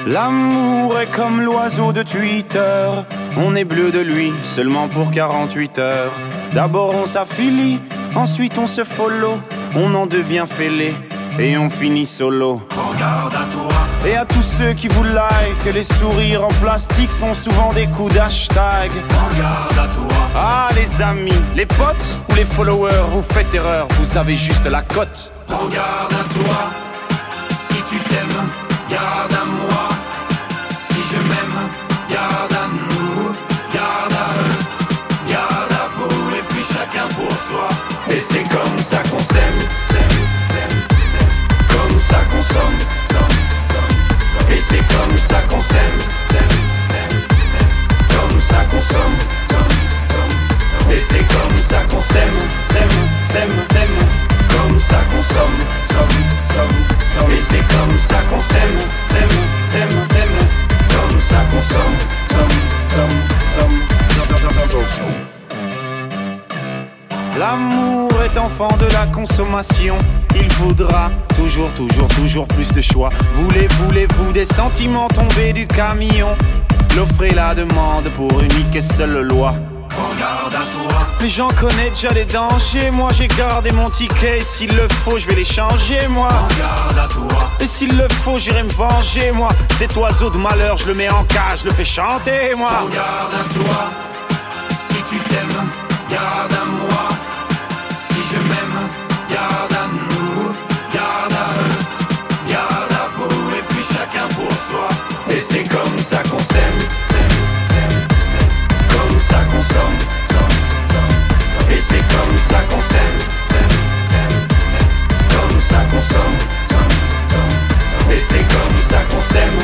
L'amour est comme l'oiseau de Twitter. On est bleu de lui seulement pour 48 heures. D'abord on s'affilie, ensuite on se follow. On en devient fêlé et on finit solo. Prends garde à toi. Et à tous ceux qui vous like, les sourires en plastique sont souvent des coups d'hashtag. Prends garde à toi. Ah les amis, les potes ou les followers, vous faites erreur, vous avez juste la cote. Prends garde à toi. Si tu t'aimes, garde à moi. Si je m'aime, garde à nous. Garde à eux, garde à vous. Et puis chacun pour soi. Et c'est comme ça qu'on s'aime, comme ça qu'on somme. Et c'est comme ça qu'on s'aime, comme ça qu'on somme. Et c'est comme ça qu'on s'aime, comme ça qu'on somme. Et c'est comme ça qu'on s'aime, comme ça qu'on somme. L'amour est enfant de la consommation. Il faudra toujours plus de choix. Voulez-vous des sentiments tombés du camion? L'offre et la demande pour unique et seule loi. Prends garde à toi. Mais j'en connais déjà les dangers. Moi j'ai gardé mon ticket. S'il le faut je vais les changer moi. Prends garde à toi. Et s'il le faut j'irai me venger moi. Cet oiseau de malheur je le mets en cage, je le fais chanter moi. Prends garde à toi. Si tu t'aimes, garde à moi. Si je m'aime, garde à nous. Garde à eux, garde à vous. Et puis chacun pour soi. Et c'est comme ça qu'on s'aime, comme ça qu'on somme. Et c'est comme ça qu'on s'aime, comme ça qu'on somme. Et c'est comme ça qu'on s'aime,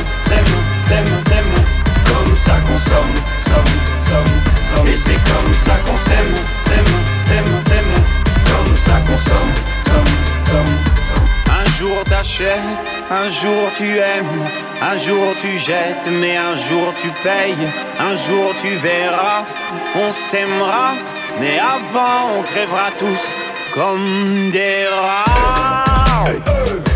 comme ça qu'on somme. Et c'est comme ça qu'on s'aime, comme ça qu'on somme. Un jour t'achètes, un jour tu aimes, un jour tu jettes, mais un jour tu payes, un jour tu verras, on s'aimera, mais avant on crèvera tous comme des rats. Hey.